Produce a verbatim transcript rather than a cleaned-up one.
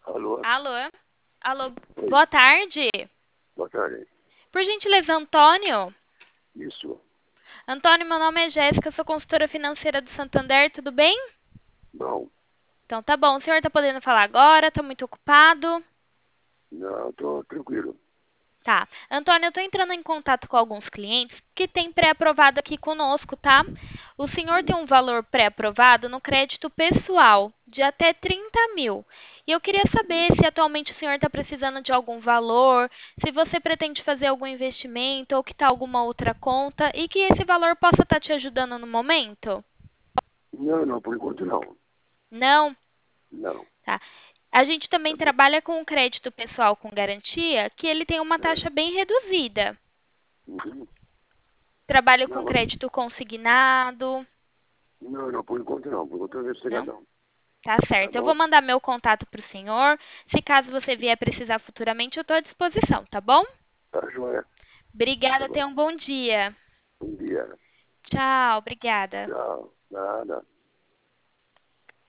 Alô? Alô? Alô, Oi, boa tarde. boa tarde. Por gentileza, Antônio? Isso, Antônio, meu nome é Jéssica, sou consultora financeira do Santander, tudo bem? não, Então tá bom, o senhor tá podendo falar agora? Tá muito ocupado? não, tô tranquilo. Tá. Antônio, eu tô entrando em contato com alguns clientes que têm pré-aprovado aqui conosco, tá? O senhor tem Hum, um valor pré-aprovado no crédito pessoal de até trinta mil. E eu queria hum. saber se atualmente o senhor está precisando de algum valor, se você pretende fazer algum investimento ou quitar alguma outra conta e que esse valor possa estar te ajudando no momento. Não, não, por enquanto não. Não? Não, Tá. A gente tá também bom. trabalha com o crédito pessoal com garantia, que ele tem uma É, taxa bem reduzida. uhum. Trabalho com Não, crédito consignado. não, não, por enquanto não. Por enquanto eu não Não? não. Tá Tá certo. Eu vou bom? mandar meu contato para o senhor. Se caso você vier precisar futuramente, eu estou à disposição, tá bom? Tá joia. Tá Obrigada, bom. tenha um bom dia. Bom dia. Tchau, obrigada. Tchau. Nada.